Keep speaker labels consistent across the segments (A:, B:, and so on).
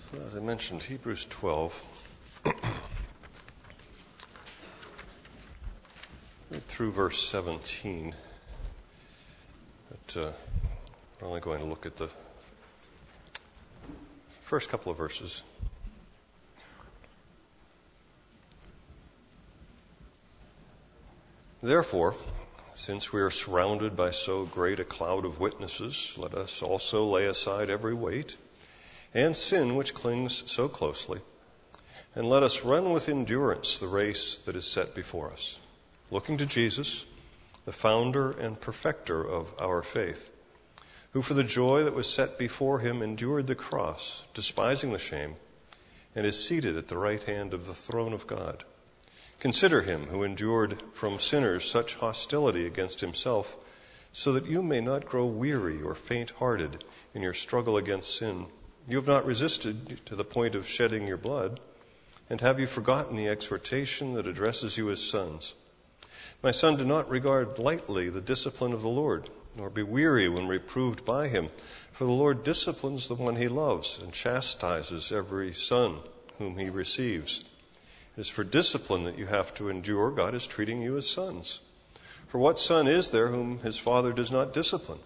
A: As I mentioned, Hebrews 12. Read through verse 17. But we're only going to look at the first couple of verses. Therefore, since we are surrounded by so great a cloud of witnesses, let us also lay aside every weight and sin which clings so closely, and let us run with endurance the race that is set before us, looking to Jesus, the founder and perfecter of our faith, who for the joy that was set before him endured the cross, despising the shame, and is seated at the right hand of the throne of God. Consider him who endured from sinners such hostility against himself, so that you may not grow weary or faint-hearted in your struggle against sin. You have not resisted to the point of shedding your blood, and have you forgotten the exhortation that addresses you as sons? My son, do not regard lightly the discipline of the Lord, nor be weary when reproved by him. For the Lord disciplines the one he loves, and chastises every son whom he receives. It is for discipline that you have to endure. God is treating you as sons. For what son is there whom his father does not discipline?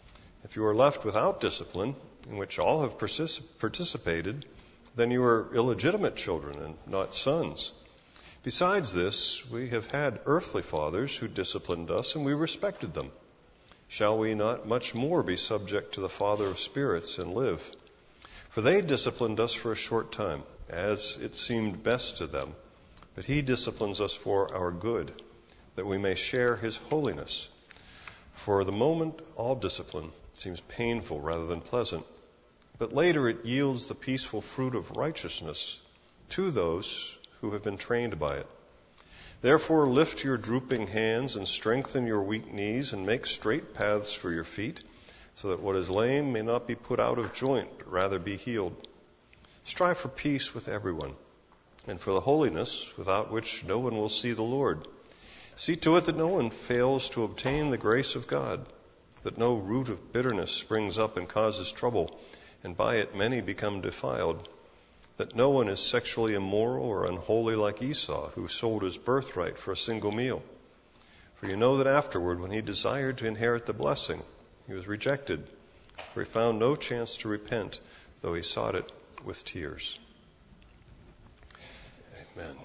A: If you are left without discipline, in which all have participated, then you are illegitimate children and not sons. Besides this, we have had earthly fathers who disciplined us, and we respected them. Shall we not much more be subject to the Father of spirits and live? For they disciplined us for a short time, as it seemed best to them, but he disciplines us for our good, that we may share his holiness. For the moment, all discipline seems painful rather than pleasant, but later it yields the peaceful fruit of righteousness to those who have been trained by it. Therefore, lift your drooping hands and strengthen your weak knees, and make straight paths for your feet, so that what is lame may not be put out of joint, but rather be healed. Strive for peace with everyone, and for the holiness without which no one will see the Lord. See to it that no one fails to obtain the grace of God, that no root of bitterness springs up and causes trouble, and by it many become defiled, that no one is sexually immoral or unholy like Esau, who sold his birthright for a single meal. For you know that afterward, when he desired to inherit the blessing, he was rejected, for he found no chance to repent, though he sought it with tears. Amen.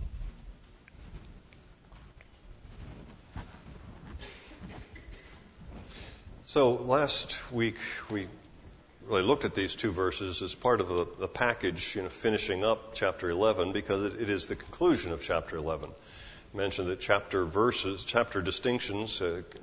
A: So last week we really looked at these two verses as part of the package, finishing up chapter 11, because it is the conclusion of chapter 11. I mentioned that chapter distinctions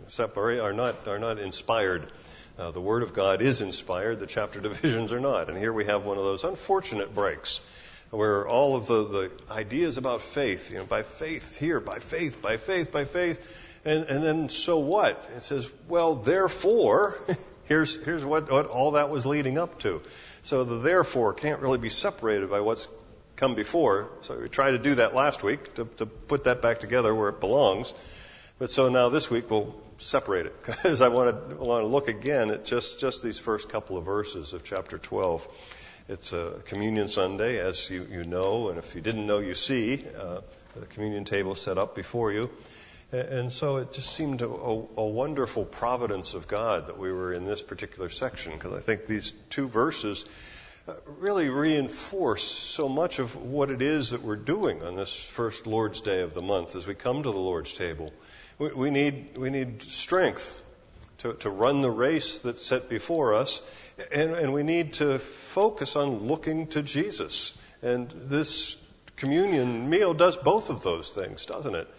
A: are not inspired. The Word of God is inspired. The chapter divisions are not. And here we have one of those unfortunate breaks where all of the ideas about faith, by faith here, by faith, by faith, by faith, and then so what? It says, well, therefore, here's what all that was leading up to. So the therefore can't really be separated by what's come before. So we tried to do that last week to put that back together where it belongs. But so now this week we'll separate it, because I want to look again at just these first couple of verses of chapter 12. It's a Communion Sunday, as you know, and if you didn't know, you see the communion table set up before you. And so it just seemed a wonderful providence of God that we were in this particular section, because I think these two verses really reinforce so much of what it is that we're doing on this first Lord's Day of the month as we come to the Lord's table. We need strength to run the race that's set before us, and we need to focus on looking to Jesus. And this communion meal does both of those things, doesn't it?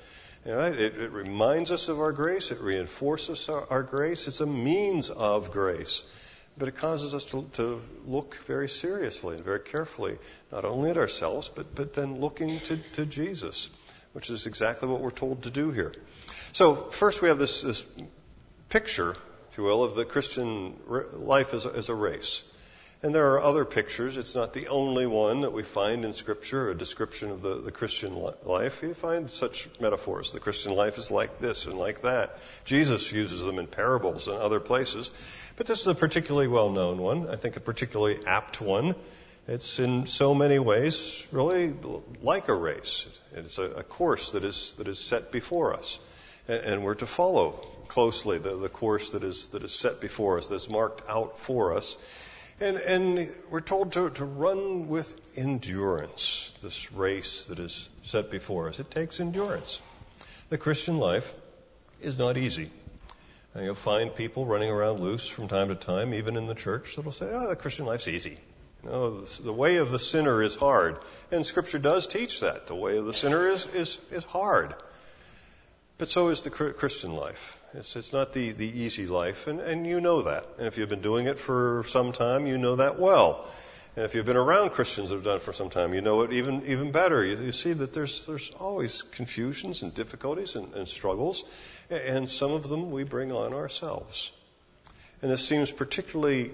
A: It reminds us of our grace. It reinforces our grace. It's a means of grace. But it causes us to look very seriously and very carefully, not only at ourselves, but then looking to Jesus, which is exactly what we're told to do here. So first we have this picture, if you will, of the Christian life as a race. And there are other pictures. It's not the only one that we find in Scripture, a description of the Christian life. You find such metaphors. The Christian life is like this and like that. Jesus uses them in parables and other places. But this is a particularly well-known one, I think a particularly apt one. It's in so many ways really like a race. It's a course that is set before us. And we're to follow closely the course that is set before us, that's marked out for us. And we're told to run with endurance, this race that is set before us. It takes endurance. The Christian life is not easy. And you'll find people running around loose from time to time, even in the church, that'll say, the Christian life's easy. The way of the sinner is hard. And Scripture does teach that. The way of the sinner is hard. But so is the Christian life. It's not the easy life, and you know that. And if you've been doing it for some time, you know that well. And if you've been around Christians who have done it for some time, you know it even better. You see that there's always confusions and difficulties and struggles, and some of them we bring on ourselves. And this seems particularly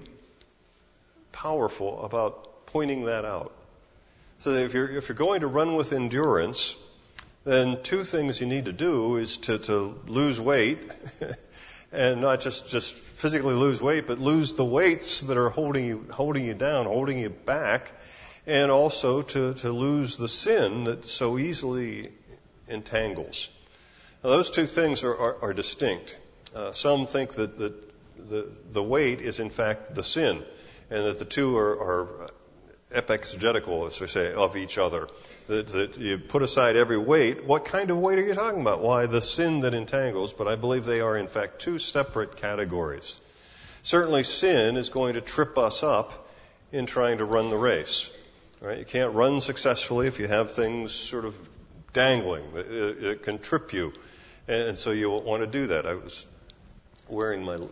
A: powerful about pointing that out. So that if you're going to run with endurance, then two things you need to do is to lose weight, and not just physically lose weight, but lose the weights that are holding you down, holding you back, and also to lose the sin that so easily entangles. Now, those two things are distinct. Some think that the weight is in fact the sin, and that the two are epexegetical, as we say, of each other. That you put aside every weight. What kind of weight are you talking about? Why, the sin that entangles, but I believe they are in fact two separate categories. Certainly sin is going to trip us up in trying to run the race. Right? You can't run successfully if you have things sort of dangling. It can trip you. And so you won't want to do that. I was wearing my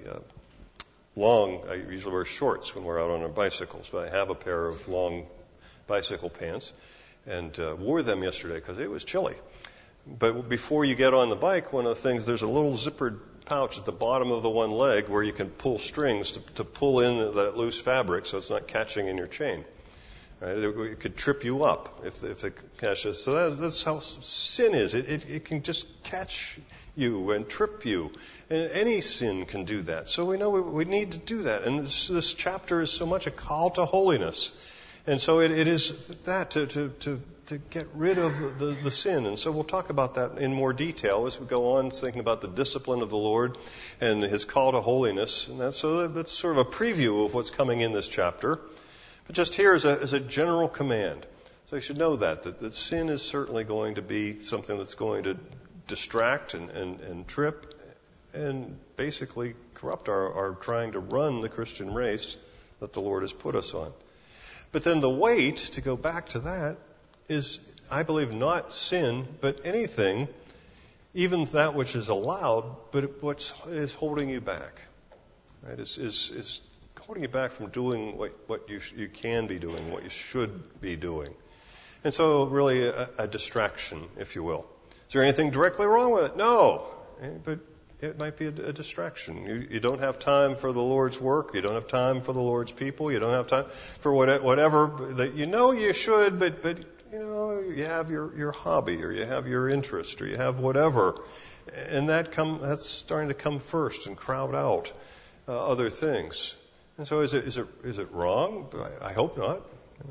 A: long, I usually wear shorts when we're out on our bicycles, but I have a pair of long bicycle pants and wore them yesterday because it was chilly. But before you get on the bike, one of the things, there's a little zippered pouch at the bottom of the one leg where you can pull strings to pull in that loose fabric so it's not catching in your chain. Right? It could trip you up if it catches. So that's how sin is. It can just catch you and trip you. And any sin can do that. So we know we need to do that. And this chapter is so much a call to holiness. And so it is that to get rid of the sin. And so we'll talk about that in more detail as we go on, thinking about the discipline of the Lord and His call to holiness. And that's sort of a preview of what's coming in this chapter. But just here as a general command. So you should know that sin is certainly going to be something that's going to distract and trip and basically corrupt our trying to run the Christian race that the Lord has put us on. But then the weight, to go back to that, is, I believe, not sin, but anything, even that which is allowed, but what is holding you back. Right? Is holding you back from doing what you can be doing, what you should be doing. And so really a distraction, if you will. Is there anything directly wrong with it? No. But it might be a distraction. You don't have time for the Lord's work. You don't have time for the Lord's people. You don't have time for whatever that you know you should, but you have your hobby, or you have your interest, or you have whatever, and that's starting to come first and crowd out other things. And so is it wrong? I hope not.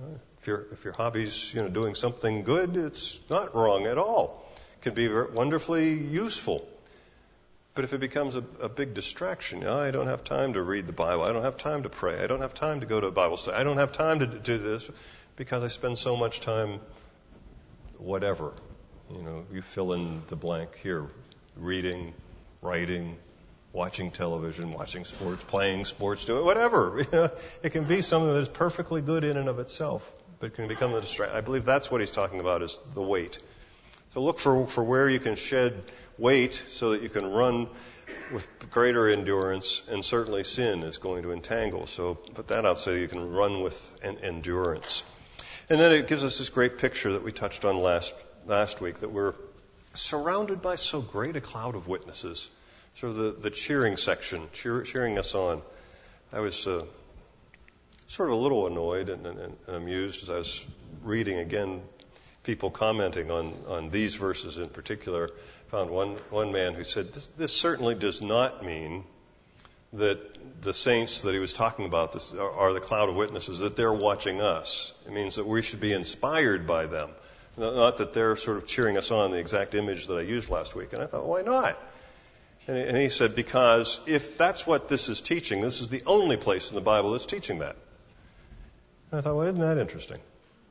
A: If your hobby's doing something good, it's not wrong at all. It can be wonderfully useful. But if it becomes a big distraction, I don't have time to read the Bible. I don't have time to pray. I don't have time to go to a Bible study. I don't have time to do this because I spend so much time, whatever. You fill in the blank here. Reading, writing, watching television, watching sports, playing sports, doing whatever. It can be something that is perfectly good in and of itself, but it can become a distraction. I believe that's what he's talking about, is the weight. So look for where you can shed weight so that you can run with greater endurance, and certainly sin is going to entangle. So put that out so you can run with endurance. And then it gives us this great picture that we touched on last week, that we're surrounded by so great a cloud of witnesses. Sort of the cheering section, cheering us on. I was sort of a little annoyed and amused as I was reading again people commenting on these verses in particular. Found one man who said, this certainly does not mean that the saints that he was talking about are the cloud of witnesses, that they're watching us. It means that we should be inspired by them. Not that they're sort of cheering us on, the exact image that I used last week. And I thought, why not? And he said, because if that's what this is teaching, this is the only place in the Bible that's teaching that. And I thought, well, isn't that interesting?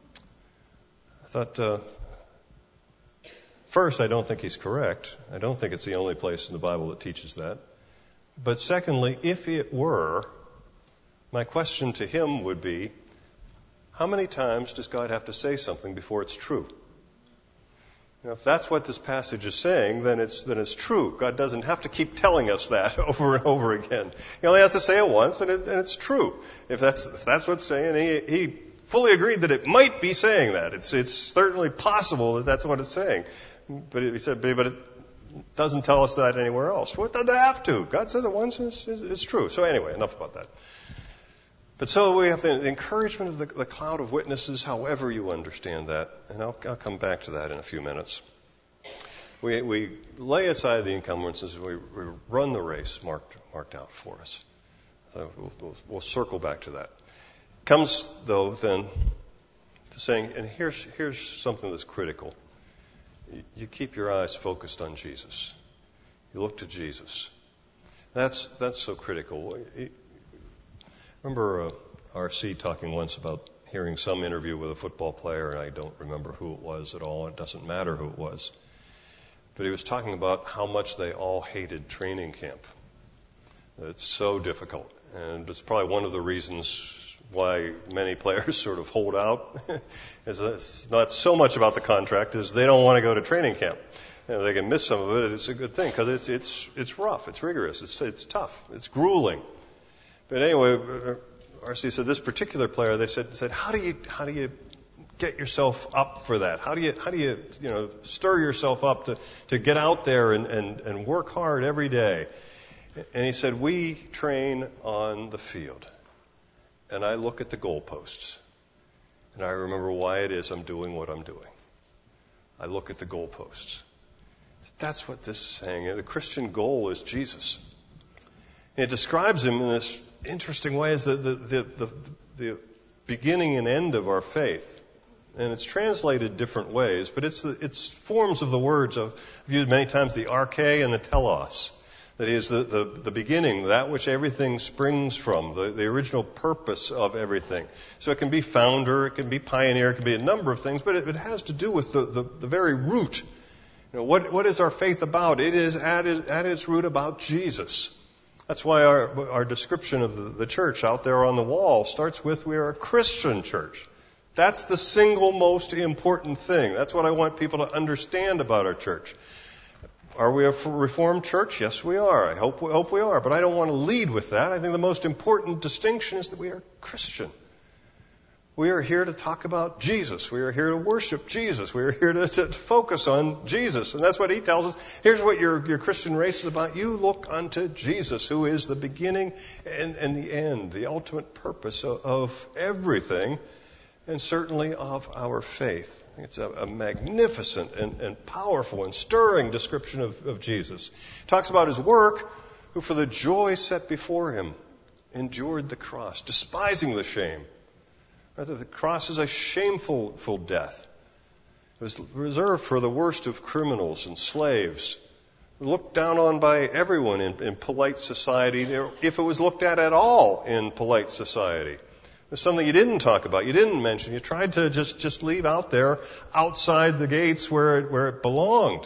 A: I thought, first, I don't think he's correct. I don't think it's the only place in the Bible that teaches that. But secondly, if it were, my question to him would be, how many times does God have to say something before it's true? You know, if that's what this passage is saying, then it's true. God doesn't have to keep telling us that over and over again. He only has to say it once, and it's true. If that's what it's saying, he fully agreed that it might be saying that. It's certainly possible that that's what it's saying. But he said, but it doesn't tell us that anywhere else. Well, it doesn't have to. God says it once, and it's true. So anyway, enough about that. But so we have the encouragement of the cloud of witnesses, however you understand that. And I'll come back to that in a few minutes. We lay aside the encumbrances, we run the race marked out for us. So we'll circle back to that. Comes, though, then, to saying, and here's something that's critical. You keep your eyes focused on Jesus. You look to Jesus. That's so critical. Remember R.C. talking once about hearing some interview with a football player, and I don't remember who it was at all. It doesn't matter who it was. But he was talking about how much they all hated training camp. It's so difficult. And it's probably one of the reasons why many players sort of hold out. It's not so much about the contract as they don't want to go to training camp. You know, they can miss some of it. It's a good thing because it's rough, it's rigorous, it's tough, it's grueling. But anyway, R.C. said this particular player, they said, how do you get yourself up for that? How do you stir yourself up to get out there and work hard every day? And he said, we train on the field. And I look at the goalposts. And I remember why it is I'm doing what I'm doing. I look at the goalposts. That's what this is saying. The Christian goal is Jesus. And it describes him in this interesting way as the beginning and end of our faith. And it's translated different ways, but it's forms of the words I've used many times, the arche and the telos. That is the beginning, that which everything springs from, the original purpose of everything. So it can be founder, it can be pioneer, it can be a number of things, but it has to do with the very root. You know, what is our faith about? It is at its root about Jesus. That's why our description of the church out there on the wall starts with, we are a Christian church. That's the single most important thing. That's what I want people to understand about our church. Are we a Reformed church? Yes, we are. I hope we are. But I don't want to lead with that. I think the most important distinction is that we are Christian. We are here to talk about Jesus. We are here to worship Jesus. We are here to focus on Jesus. And that's what he tells us. Here's what your Christian race is about. You look unto Jesus, who is the beginning and the end, the ultimate purpose of everything, and certainly of our faith. It's a magnificent and powerful and stirring description of Jesus. It talks about his work, who for the joy set before him endured the cross, despising the shame. Rather, the cross is a shameful death. It was reserved for the worst of criminals and slaves, looked down on by everyone in polite society, if it was looked at all in polite society. It was something you didn't talk about, you didn't mention. You tried to just leave out there, outside the gates where it belonged.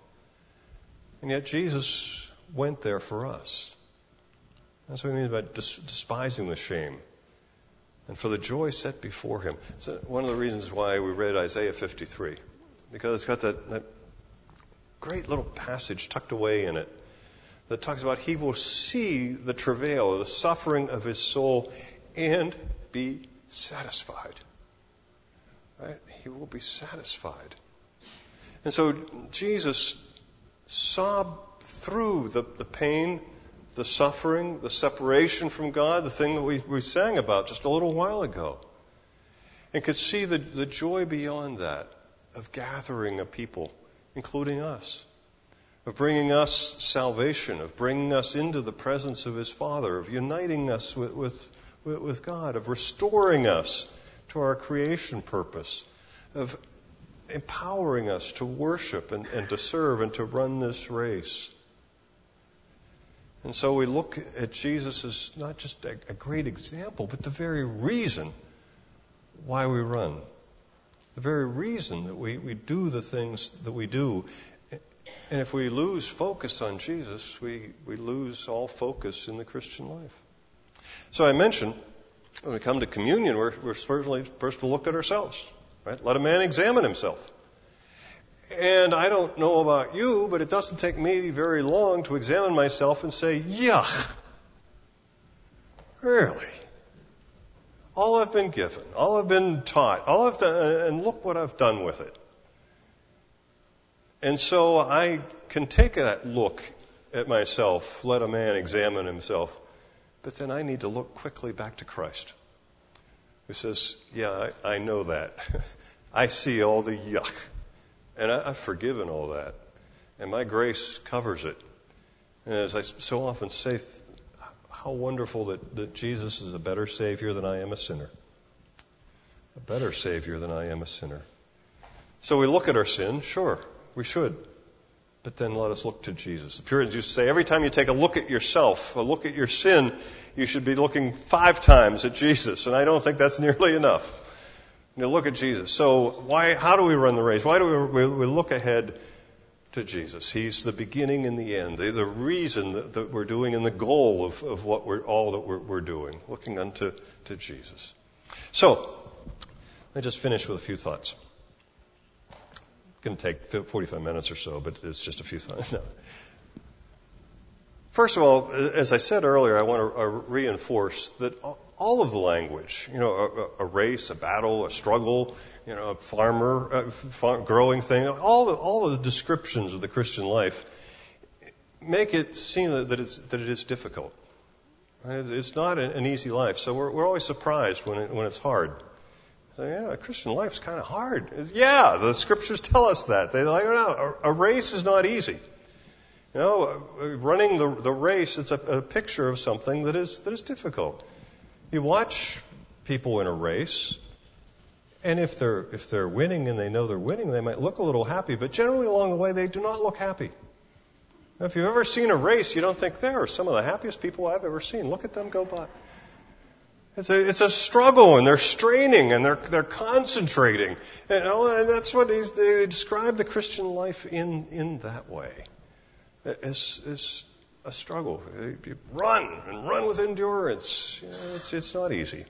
A: And yet Jesus went there for us. That's what we mean by despising the shame. And for the joy set before him. It's one of the reasons why we read Isaiah 53. Because it's got that great little passage tucked away in it that talks about he will see the travail, the suffering of his soul, and be satisfied. Right? He will be satisfied. And so Jesus sobbed through the pain, the suffering, the separation from God, the thing that we sang about just a little while ago. And could see the joy beyond that of gathering a people, including us, of bringing us salvation, of bringing us into the presence of His Father, of uniting us with God, of restoring us to our creation purpose, of empowering us to worship and to serve and to run this race. And so we look at Jesus as not just a great example, but the very reason why we run. The very reason that we do the things that we do. And if we lose focus on Jesus, we lose all focus in the Christian life. So I mentioned, when we come to communion, we're certainly first to look at ourselves. Right? Let a man examine himself. And I don't know about you, but it doesn't take me very long to examine myself and say, yuck, really? All I've been given, all I've been taught, all I've done, and look what I've done with it. And so I can take that look at myself, let a man examine himself, but then I need to look quickly back to Christ, who says, yeah, I know that. I see all the yuck. And I've forgiven all that. And my grace covers it. And as I so often say, how wonderful that Jesus is a better Savior than I am a sinner. A better Savior than I am a sinner. So we look at our sin, sure, we should. But then let us look to Jesus. The Puritans used to say, every time you take a look at yourself, a look at your sin, you should be looking 5 times at Jesus. And I don't think that's nearly enough. Look at Jesus. So how do we run the race? Why do we look ahead to Jesus? He's the beginning and the end, the reason that we're doing and the goal of what we're doing, looking unto Jesus. So, let me just finish with a few thoughts. It's going to take 45 minutes or so, but it's just a few thoughts. No. First of all, as I said earlier, I want to reinforce that all of the language, a race, a battle, a struggle, a farmer, growing thing, all of the descriptions of the Christian life make it seem that it is difficult. Right? It's not an easy life, so we're always surprised when it's hard. So, a Christian life's kind of hard. Yeah, the scriptures tell us that. They're like, no, a race is not easy. Running the race, it's a picture of something that is difficult. You watch people in a race, and if they're winning and they know they're winning, they might look a little happy, but generally along the way they do not look happy. Now, if you've ever seen a race, you don't think they are some of the happiest people I've ever seen. Look at them go by. It's a struggle, and they're straining, and they're concentrating, and that's what they describe the Christian life in that way. It's a struggle. You run with endurance. It's not easy.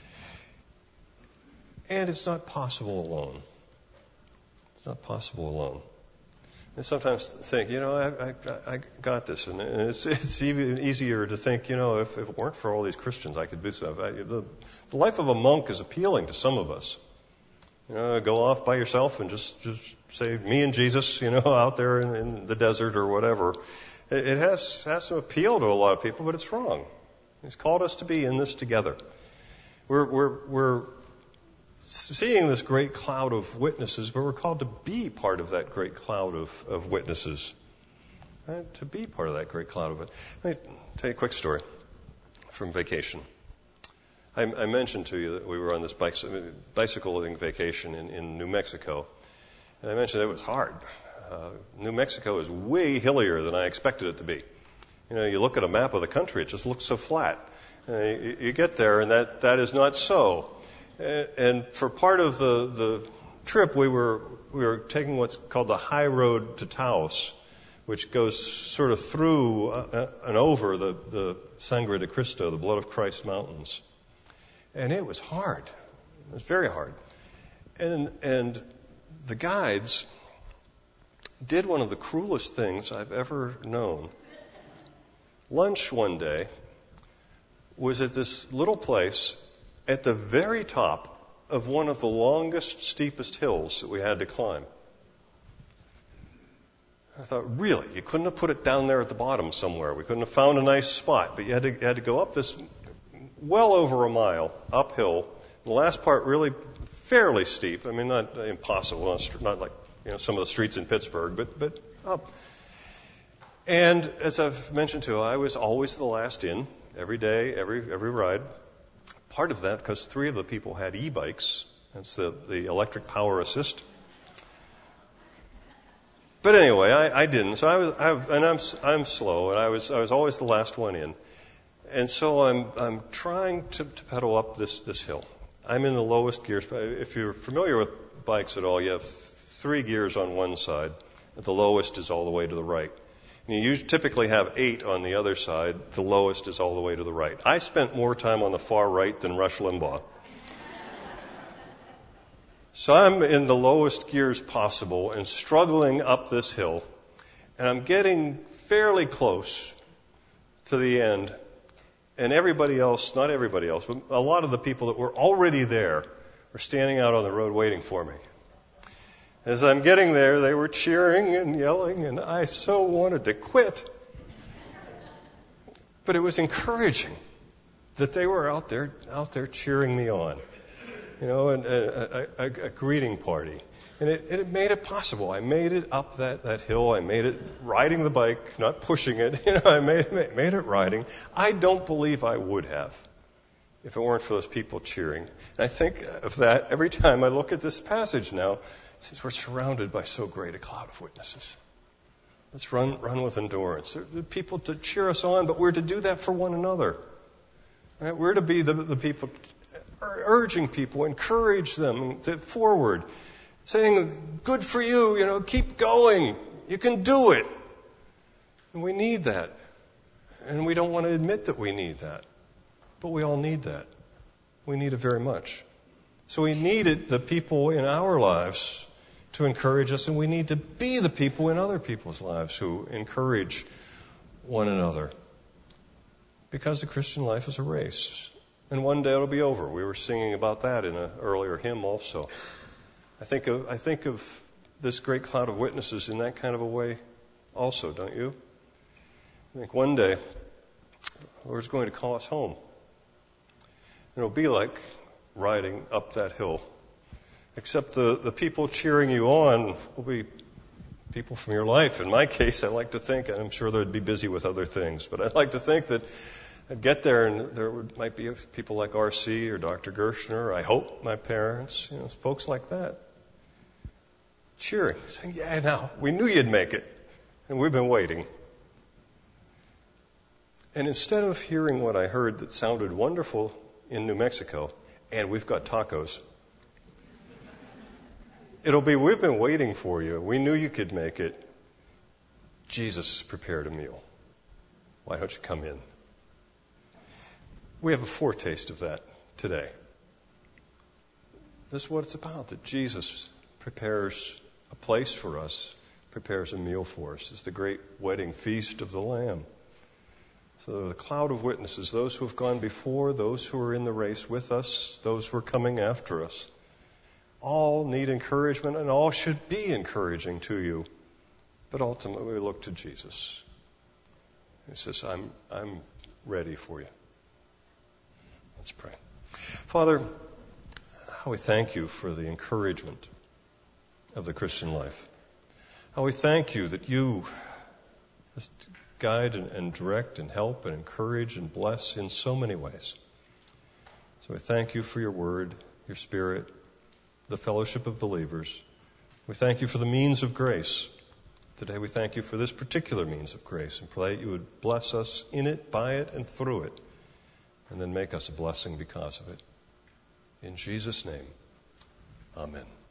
A: And it's not possible alone. It's not possible alone. And sometimes think, I got this. And it's even easier to think, if it weren't for all these Christians, I could do something. The life of a monk is appealing to some of us. Go off by yourself and just say, me and Jesus, out there in the desert or whatever. It has some appeal to a lot of people, but it's wrong. He's called us to be in this together. We're seeing this great cloud of witnesses, but we're called to be part of that great cloud of witnesses. Right? To be part of that great cloud of it. Let me tell you a quick story from vacation. I mentioned to you that we were on this bicycling vacation in New Mexico, and I mentioned it was hard. New Mexico is way hillier than I expected it to be. You look at a map of the country, it just looks so flat. You get there, and that is not so. And for part of the trip, we were taking what's called the high road to Taos, which goes sort of through and over the Sangre de Cristo, the Blood of Christ mountains. And it was hard. It was very hard. And the guides did one of the cruelest things I've ever known. Lunch one day was at this little place at the very top of one of the longest, steepest hills that we had to climb. I thought, really? You couldn't have put it down there at the bottom somewhere. We couldn't have found a nice spot, but you had to go up this well over a mile uphill. The last part really fairly steep. I mean, not impossible, not like some of the streets in Pittsburgh, but up. And as I've mentioned too, I was always the last in, every day, every ride. Part of that because 3 of the people had e-bikes. That's the electric power assist. But anyway, I didn't. So I'm slow, and I was always the last one in. And so I'm trying to pedal up this hill. I'm in the lowest gears. If you're familiar with bikes at all, you have 3 gears on one side. The lowest is all the way to the right. And you typically have 8 on the other side. The lowest is all the way to the right. I spent more time on the far right than Rush Limbaugh. So I'm in the lowest gears possible and struggling up this hill. And I'm getting fairly close to the end. And everybody else, not everybody else, but a lot of the people that were already there were standing out on the road waiting for me. As I'm getting there, they were cheering and yelling, and I so wanted to quit. But it was encouraging that they were out there cheering me on, and a greeting party. And it made it possible. I made it up that hill. I made it riding the bike, not pushing it. I made it riding. I don't believe I would have if it weren't for those people cheering. And I think of that every time I look at this passage now. Since we're surrounded by so great a cloud of witnesses, let's run with endurance. There are people to cheer us on, but we're to do that for one another. Right? We're to be the people urging people, encourage them forward, saying, "Good for you. Keep going. You can do it." And we need that, and we don't want to admit that we need that, but we all need that. We need it very much. So we needed the people in our lives to encourage us, and we need to be the people in other people's lives who encourage one another. Because the Christian life is a race, and one day it'll be over. We were singing about that in an earlier hymn also. I think of this great cloud of witnesses in that kind of a way also, don't you? I think one day the Lord's going to call us home. And it'll be like riding up that hill. Except the people cheering you on will be people from your life. In my case, I like to think, and I'm sure they'd be busy with other things, but I'd like to think that I'd get there and there might be people like R.C. or Dr. Gershner, I hope my parents, folks like that. Cheering, saying, "Yeah, now, we knew you'd make it, and we've been waiting." And instead of hearing what I heard that sounded wonderful in New Mexico, and we've got tacos, it'll be, "We've been waiting for you. We knew you could make it. Jesus prepared a meal. Why don't you come in?" We have a foretaste of that today. This is what it's about, that Jesus prepares a place for us, prepares a meal for us. It's the great wedding feast of the Lamb. So the cloud of witnesses, those who have gone before, those who are in the race with us, those who are coming after us, all need encouragement, and all should be encouraging to you. But ultimately, we look to Jesus. He says, I'm ready for you. Let's pray. Father, how we thank you for the encouragement of the Christian life. How we thank you that you just guide and direct and help and encourage and bless in so many ways. So we thank you for your word, your spirit, the fellowship of believers. We thank you for the means of grace. Today we thank you for this particular means of grace and pray that you would bless us in it, by it, and through it, and then make us a blessing because of it. In Jesus' name, amen.